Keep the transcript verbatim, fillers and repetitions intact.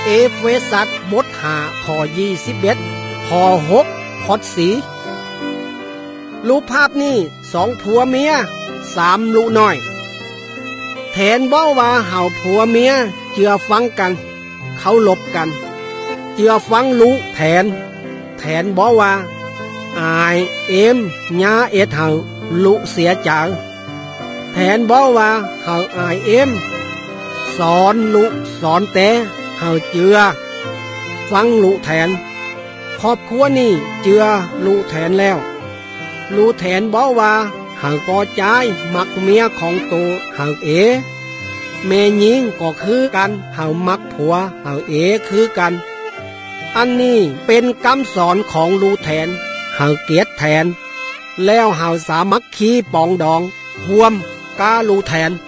เอเฟซัสบทห้าข้อยี่สิบเอ็ดข้อหกข้อสี่รูปภาพนี้สองผัวเมียสามลูกน้อยแทนบ่ว่าเฮาผัวเมียเจือฟังกันเขาลบกันเจือฟังลูกแทนแทนบ่ว่าอายเอ็มญาเอ็ดเฮาลูกเสียใจแทนบ่ว่าเฮาอายเอ็มสอนลูกสอนแต่เฮาเจือฟังลูกแทนครอบครัวนี้เจือลูกแทนแล้วลูกแทนบ่ว่าเฮาพอใจมักเมียของตัวเฮาเอแม่หญิงก็คือกันเฮามักผัวเฮาเอคือกันอันนี้เป็นคำสอนของลูกแทนเฮาเกียรติแทนแล้วเฮาสามัคคีปองดองร่วมกาลูกแทน